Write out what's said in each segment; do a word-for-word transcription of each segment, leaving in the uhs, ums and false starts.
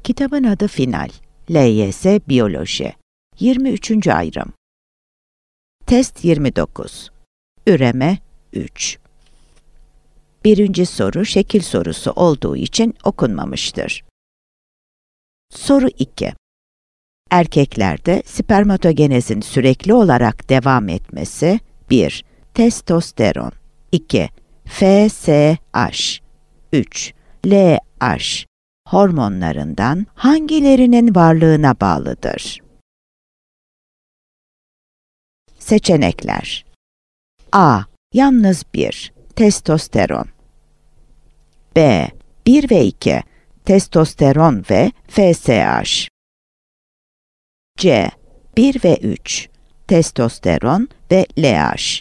Kitabın adı Final. L Y S Biyoloji. yirmi üçüncü ayrım. Test yirmi dokuz. Üreme üç. Birinci soru şekil sorusu olduğu için okunmamıştır. Soru iki. Erkeklerde spermatogenezin sürekli olarak devam etmesi bir. Testosteron iki. F S H üç. L H hormonlarından hangilerinin varlığına bağlıdır? Seçenekler. A. Yalnız bir. Testosteron. B. bir ve iki. Testosteron ve F S H. C. bir ve üç. Testosteron ve L H.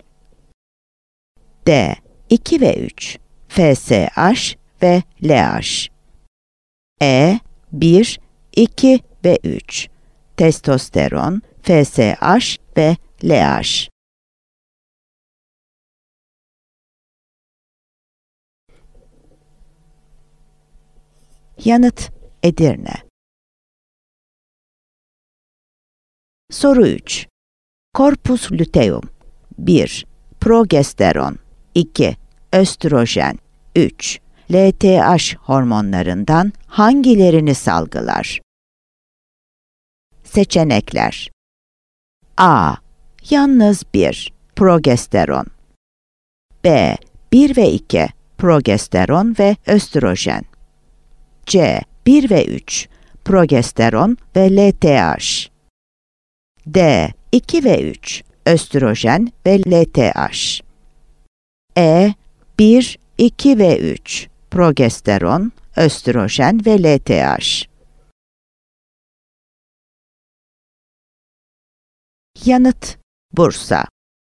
D. iki ve üç. F S H ve L H. E. bir, iki ve üç. Testosteron, F S H ve L H. Yanıt Edirne. Soru üç. Corpus luteum bir. Progesteron iki. Östrojen üç. L T H hormonlarından hangilerini salgılar? Seçenekler. A. Yalnız bir. Progesteron. B. bir ve iki. Progesteron ve östrojen. C. bir ve üç. Progesteron ve L T H. D. iki ve üç. Östrojen ve L T H. E. bir, iki ve üç. Progesteron, östrojen ve L T H. Yanıt Bursa.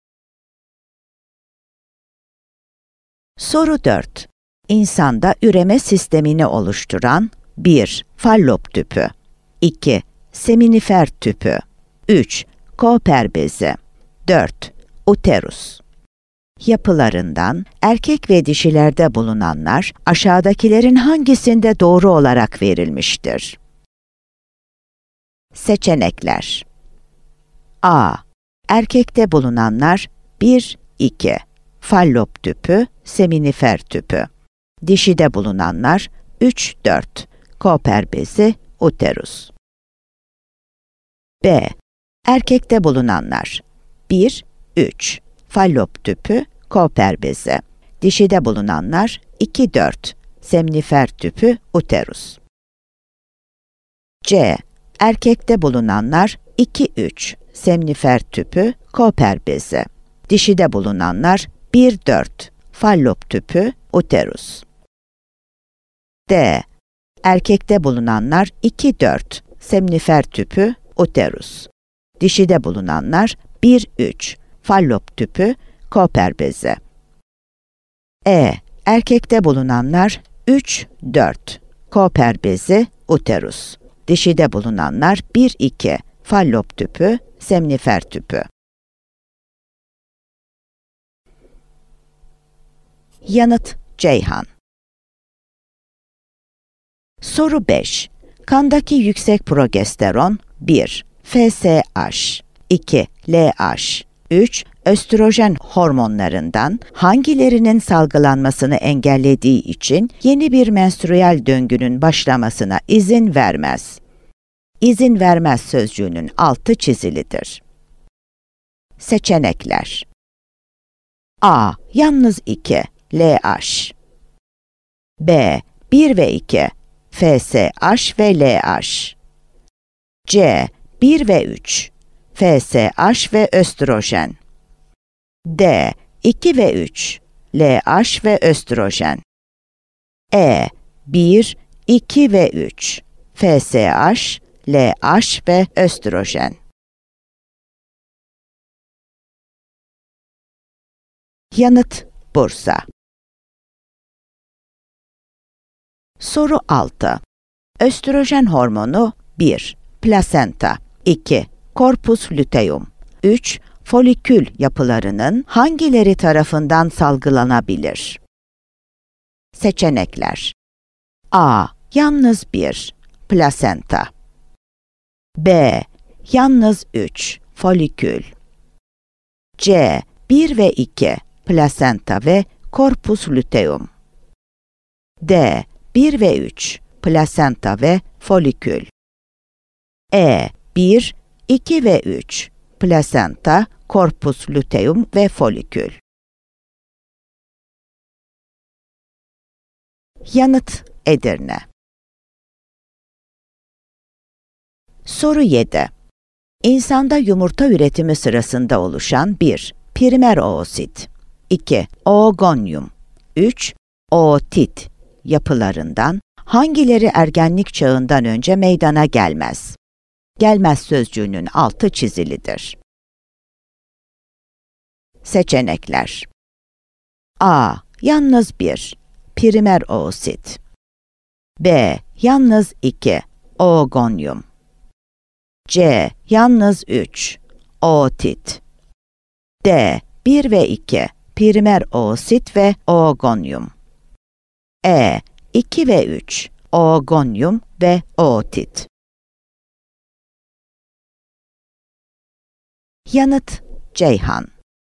Soru dört. İnsanda üreme sistemini oluşturan bir. Fallop tüpü iki. Seminifer tüpü üç. Cooper bezi dört. Uterus. Yapılarından erkek ve dişilerde bulunanlar aşağıdakilerin hangisinde doğru olarak verilmiştir? Seçenekler. A. Erkekte bulunanlar bir, iki. Fallop tüpü, seminifer tüpü. Dişide bulunanlar üç, dört. Cooper bezi, uterus. B. Erkekte bulunanlar bir, üç. Fallop tüpü, Cooper bezi. Dişide bulunanlar iki, dört. Seminifer tüpü, uterus. C. Erkekte bulunanlar iki, üç. Seminifer tüpü, Cooper bezi. Dişide bulunanlar bir, dört. Fallop tüpü, uterus. D. Erkekte bulunanlar iki, dört. Seminifer tüpü, uterus. Dişide bulunanlar bir, üç. Fallop tüpü, Cooper bezi. E. Erkekte bulunanlar üç, dört. Cooper bezi, uterus. Dişide bulunanlar bir, iki. Fallop tüpü, seminifer tüpü. Yanıt Ceyhan. Soru beş. Kandaki yüksek progesteron bir. F S H iki. L H üç. Östrojen hormonlarından hangilerinin salgılanmasını engellediği için yeni bir menstrüel döngünün başlamasına izin vermez? İzin vermez sözcüğünün altı çizilidir. Seçenekler. A. Yalnız iki. L H. B. bir ve iki. F S H ve L H. C. bir ve üç. F S H ve östrojen. D. iki ve üç. L H ve östrojen. E. bir, iki ve üç. F S H, L H ve östrojen. Yanıt Bursa. Soru altı. Östrojen hormonu bir. Plasenta iki. Corpus luteum üç. Folikül yapılarının hangileri tarafından salgılanabilir? Seçenekler. A. Yalnız bir. plasenta. B. Yalnız üç, folikül. C. bir ve iki, plasenta ve corpus luteum. D. bir ve üç, plasenta ve folikül. E. bir, iki ve üç, plasenta, corpus luteum ve folikül. Yanıt Edirne. Soru yedi. İnsanda yumurta üretimi sırasında oluşan bir. Primer oosit, iki. Oogonyum, üç. Ootit yapılarından hangileri ergenlik çağından önce meydana gelmez? Gelmez sözcüğünün altı çizilidir. Seçenekler. A. Yalnız bir, primer oosit. B. Yalnız iki, oogonyum. C. Yalnız üç, ootit. D. bir ve iki, primer oosit ve oogonyum. E. iki ve üç, oogonyum ve ootit. Yanıt Ceyhan.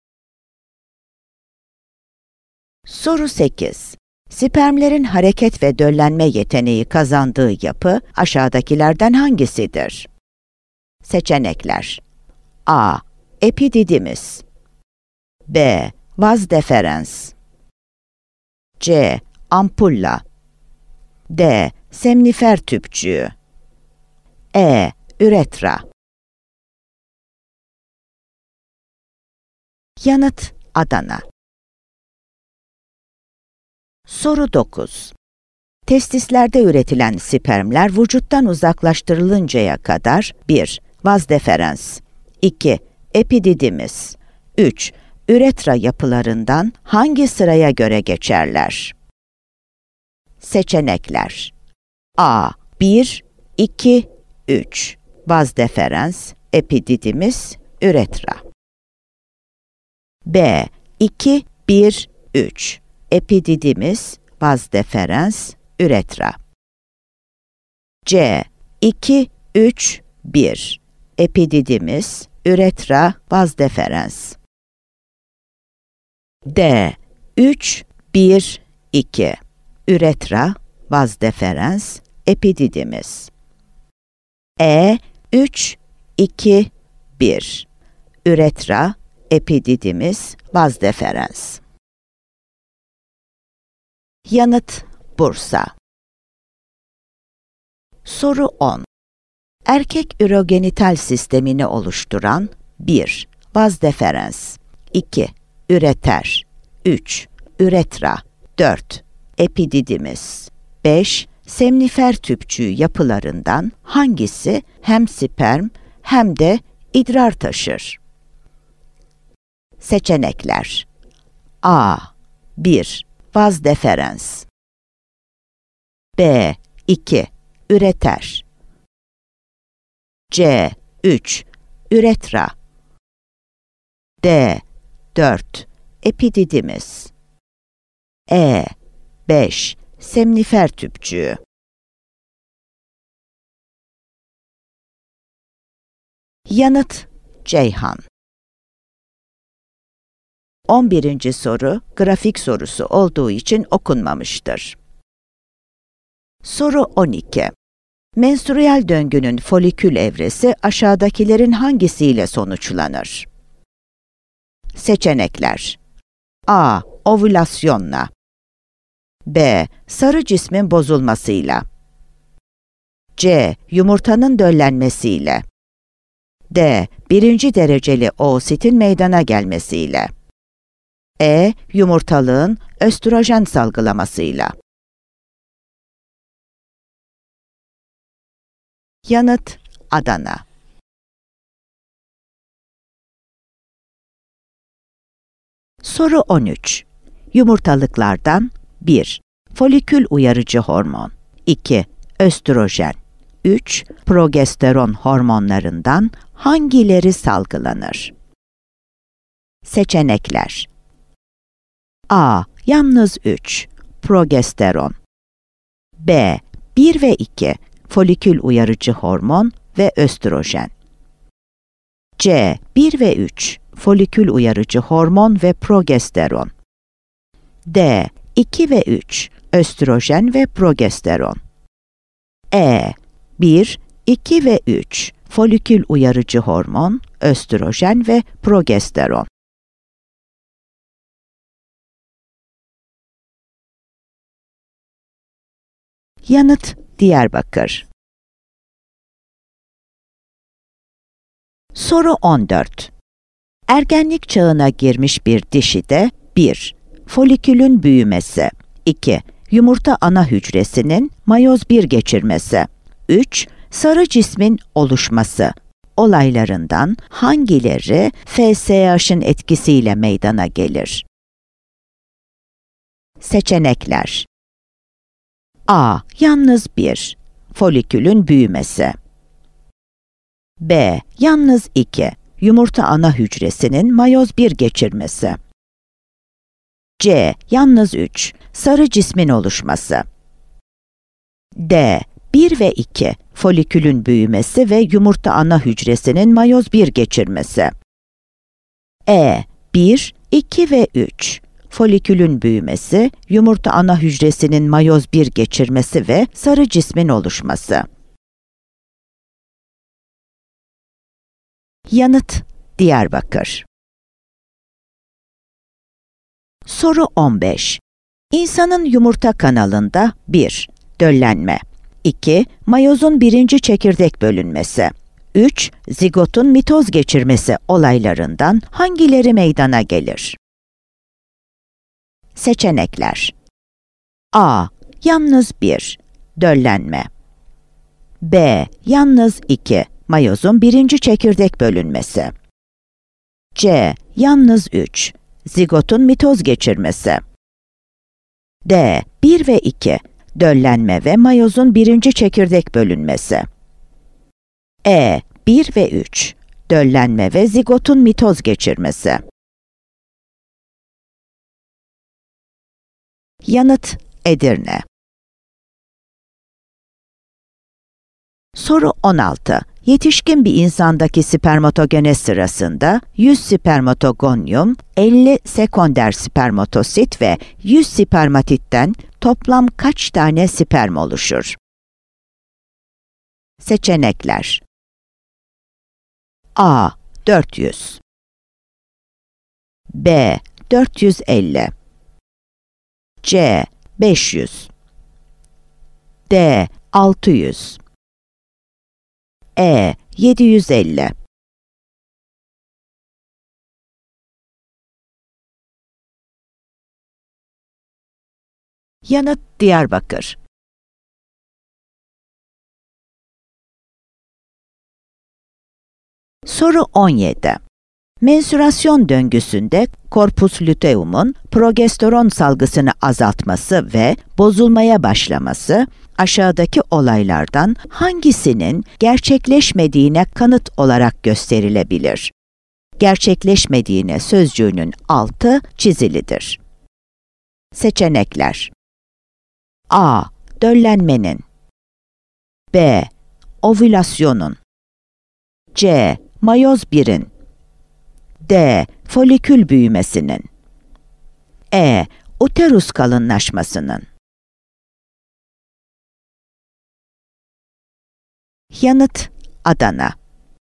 Soru sekiz. Spermlerin hareket ve döllenme yeteneği kazandığı yapı aşağıdakilerden hangisidir? Seçenekler. A. Epididymis. B. Vas deferens. C. Ampulla. D. Semnifer tüpçüğü. E. Üretra. Yanıt Adana. Soru dokuz. Testislerde üretilen spermler vücuttan uzaklaştırılıncaya kadar bir. Vas deferens, iki. Epididymis, üç. Üretra yapılarından hangi sıraya göre geçerler? Seçenekler. A. bir, iki, üç. Vas deferens, epididymis, üretra. B. iki, bir, üç. Epididymis, vas deferens, üretra. C. iki, üç, bir. Epididymis, üretra, vas deferens. D. üç, bir, iki. Üretra, vas deferens, epididymis. E. üç, iki, bir. Üretra, epididymis, vas deferens. Yanıt Bursa. Soru on. Erkek ürogenital sistemini oluşturan bir. Vas deferens, iki. Üreter, üç. Üretra, dört. Epididymis, beş. Semnifer tüpçüğü yapılarından hangisi hem sperm hem de idrar taşır? Seçenekler. A. bir. Vas deferens. B. iki. Üreter. C. üç. Üretra. D. dört. Epididymis. E. beş. Semnifer tüpçüğü. Yanıt Ceyhan. on birinci soru grafik sorusu olduğu için okunmamıştır. Soru on iki. Menstrüel döngünün folikül evresi aşağıdakilerin hangisiyle sonuçlanır? Seçenekler. A. Ovülasyonla. B. Sarı cismin bozulmasıyla. C. Yumurtanın döllenmesiyle. D. Birinci dereceli oositin meydana gelmesiyle. E. Yumurtalığın östrojen salgılamasıyla. Yanıt Adana. Soru on üç. Yumurtalıklardan bir. Folikül uyarıcı hormon, iki. Östrojen, üç. Progesteron hormonlarından hangileri salgılanır? Seçenekler. A. Yalnız üç. Progesteron. B. bir ve iki. folikül uyarıcı hormon ve östrojen. C. bir ve üç folikül uyarıcı hormon ve progesteron. D. iki ve üç östrojen ve progesteron. E. bir, iki ve üç folikül uyarıcı hormon, östrojen ve progesteron. Yanıt Diyarbakır. Soru on dört. Ergenlik çağına girmiş bir dişide bir. Folikülün büyümesi. iki. Yumurta ana hücresinin mayoz bir geçirmesi. üç. Sarı cismin oluşması olaylarından hangileri F S H'ın etkisiyle meydana gelir? Seçenekler. A. Yalnız bir. Folikülün büyümesi. B. Yalnız iki. Yumurta ana hücresinin mayoz bir geçirmesi. C. Yalnız üç. Sarı cismin oluşması. D. bir ve iki. Folikülün büyümesi ve yumurta ana hücresinin mayoz bir geçirmesi. E. bir, iki ve üç. Folikülün büyümesi, yumurta ana hücresinin mayoz bir geçirmesi ve sarı cismin oluşması. Yanıt Diyarbakır. Soru on beş. İnsanın yumurta kanalında bir. Döllenme. iki. Mayozun birinci çekirdek bölünmesi. üç. Zigotun mitoz geçirmesi olaylarından hangileri meydana gelir? Seçenekler. A. Yalnız bir. Döllenme. B. Yalnız iki. Mayozun birinci çekirdek bölünmesi. C. Yalnız üç. Zigotun mitoz geçirmesi. D. bir ve iki. Döllenme ve mayozun birinci çekirdek bölünmesi. E. bir ve üç. Döllenme ve zigotun mitoz geçirmesi. Yanıt Edirne. Soru on altı. Yetişkin bir insandaki spermatogenez sırasında yüz spermatogonium, elli sekonder spermatosit ve yüz spermatitten toplam kaç tane sperm oluşur? Seçenekler. A. dört yüz. B. dört yüz elli. C. beş yüz. D. altı yüz. E. yedi yüz elli. Yanıt Diyarbakır. Soru on yedi. Mensürasyon döngüsünde korpus luteumun progesteron salgısını azaltması ve bozulmaya başlaması aşağıdaki olaylardan hangisinin gerçekleşmediğine kanıt olarak gösterilebilir? Gerçekleşmediğine sözcüğünün altı çizilidir. Seçenekler. A. Döllenmenin. B. Ovülasyonun. C. Mayoz birin. D. Folikül büyümesinin. E. Uterus kalınlaşmasının. Yanıt Adana.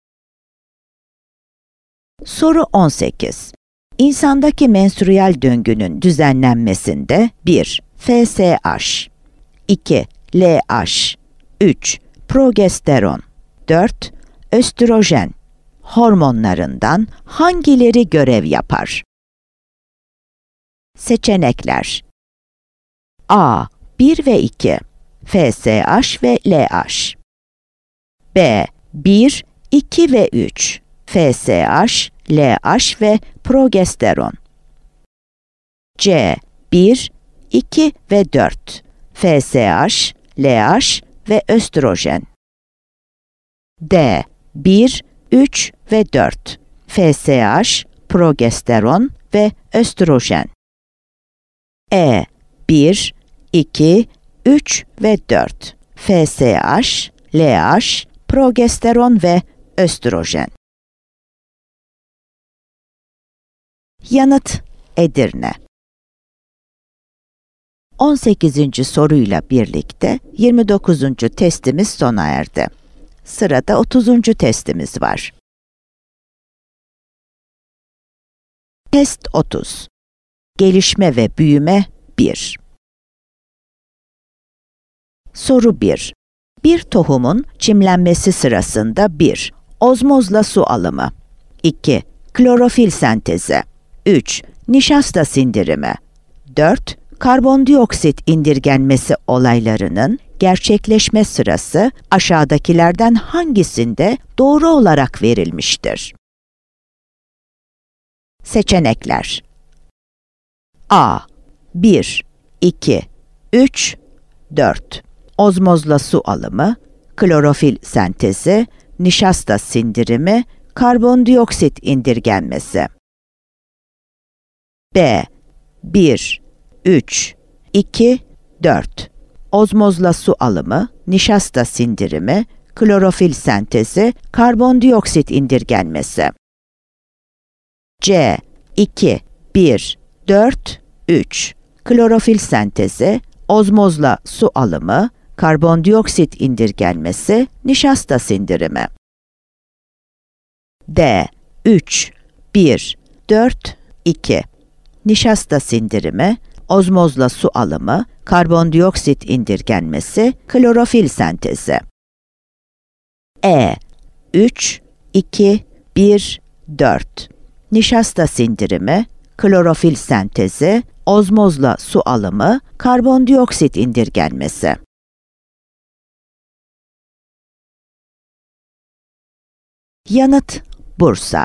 Soru on sekiz. İnsandaki menstrüel döngünün düzenlenmesinde bir. F S H, iki. L H, üç. Progesteron, dört. Östrojen hormonlarından hangileri görev yapar? Seçenekler. A. bir ve iki. F S H ve L H. B. bir, iki ve üç. F S H, L H ve progesteron. C. bir, iki ve dört. F S H, L H ve östrojen. D. bir, üç ve dört. F S H, progesteron ve östrojen. E. bir, iki, üç ve dört. F S H, L H, progesteron ve östrojen. Yanıt Edirne. on sekizinci soruyla birlikte yirmi dokuzuncu testimiz sona erdi. Sırada otuzuncu testimiz var. Test otuz. Gelişme ve büyüme bir. Soru bir. Bir tohumun çimlenmesi sırasında bir. Ozmozla su alımı. iki. Klorofil sentezi. üç. Nişasta sindirimi. dört. Karbondioksit indirgenmesi olaylarının gerçekleşme sırası aşağıdakilerden hangisinde doğru olarak verilmiştir? Seçenekler. A. bir, iki, üç, dört. Ozmozla su alımı, klorofil sentezi, nişasta sindirimi, karbondioksit indirgenmesi. B. bir, üç, iki, dört. Ozmozla su alımı, nişasta sindirimi, klorofil sentezi, karbondioksit indirgenmesi. C. iki, bir, dört, üç. Klorofil sentezi, ozmozla su alımı, karbondioksit indirgenmesi, nişasta sindirimi. D. üç, bir, dört, iki. Nişasta sindirimi, ozmozla su alımı, karbondioksit indirgenmesi, klorofil sentezi. E. üç, iki, bir, dört. Nişasta sindirimi, klorofil sentezi, ozmozla su alımı, karbondioksit indirgenmesi. Yanıt Bursa.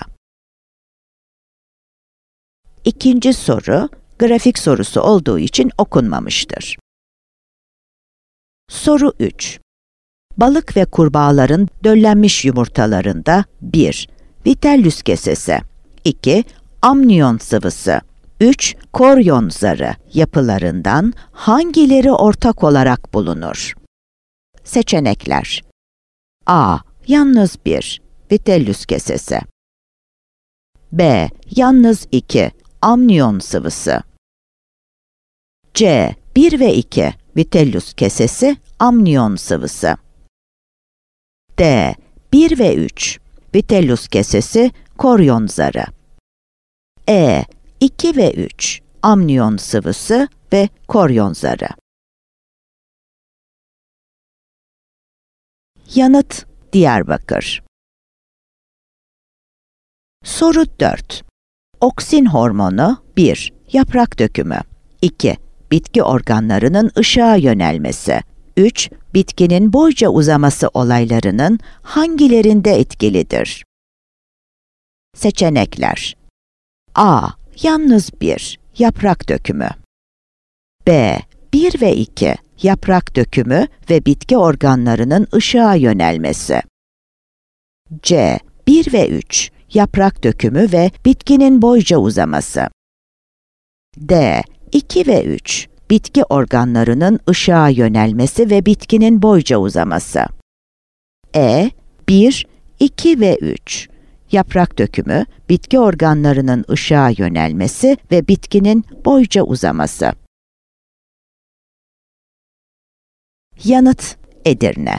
İkinci soru, grafik sorusu olduğu için okunmamıştır. Soru üç. Balık ve kurbağaların döllenmiş yumurtalarında bir. Vitellus kesesi, iki. Amniyon sıvısı, üç. Koryon zarı yapılarından hangileri ortak olarak bulunur? Seçenekler. A. Yalnız bir. Vitellus kesesi. B. Yalnız iki. Amniyon sıvısı. C. bir ve iki. Vitellus kesesi, amniyon sıvısı. D. bir ve üç. Vitellus kesesi, koryon zarı. E. iki ve üç. Amniyon sıvısı ve koryon zarı. Yanıt Diyarbakır. Soru dört. Oksin hormonu bir. Yaprak dökümü, iki. Bitki organlarının ışığa yönelmesi, üç. Bitkinin boyca uzaması olaylarının hangilerinde etkilidir? Seçenekler. A. Yalnız bir. Yaprak dökümü. B. bir ve iki. Yaprak dökümü ve bitki organlarının ışığa yönelmesi. C. bir ve üç. Yaprak dökümü ve bitkinin boyca uzaması. D. iki ve üç. Bitki organlarının ışığa yönelmesi ve bitkinin boyca uzaması. E. bir, iki ve üç. Yaprak dökümü, bitki organlarının ışığa yönelmesi ve bitkinin boyca uzaması. Yanıt Edirne.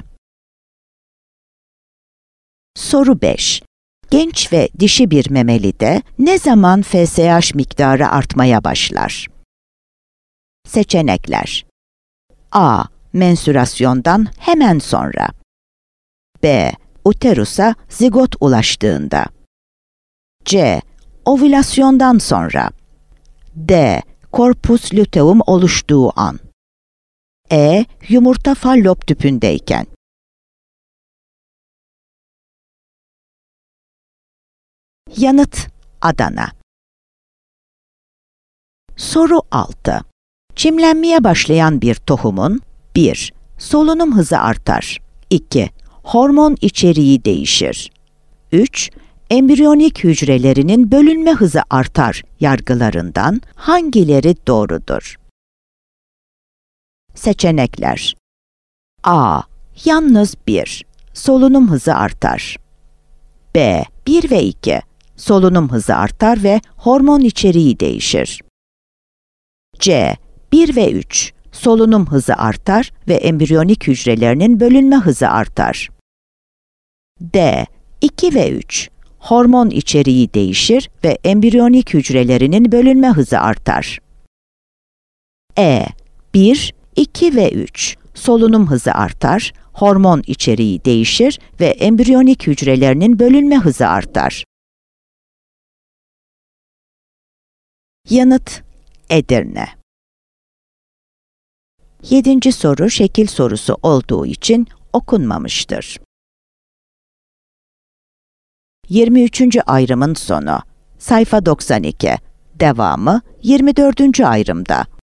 Soru beş. Genç ve dişi bir memelide ne zaman F S H miktarı artmaya başlar? Seçenekler. A. Mensürasyondan hemen sonra. B. Uterusa zigot ulaştığında. C. Ovülasyondan sonra. D. Korpus luteum oluştuğu an. E. Yumurta fallop tüpündeyken. Yanıt Adana. Soru altı. Çimlenmeye başlayan bir tohumun bir. Solunum hızı artar. iki. Hormon içeriği değişir. üç. Embriyonik hücrelerinin bölünme hızı artar yargılarından hangileri doğrudur? Seçenekler. A. Yalnız bir. Solunum hızı artar. B. bir ve iki. Solunum hızı artar ve hormon içeriği değişir. C. bir ve üç. Solunum hızı artar ve embriyonik hücrelerinin bölünme hızı artar. D. iki ve üç. Hormon içeriği değişir ve embriyonik hücrelerinin bölünme hızı artar. E. bir, iki ve üç. Solunum hızı artar, hormon içeriği değişir ve embriyonik hücrelerinin bölünme hızı artar. Yanıt Edirne. Yedinci soru şekil sorusu olduğu için okunmamıştır. yirmi üçüncü ayrımın sonu. Sayfa doksan iki. Devamı yirmi dördüncü ayrımda.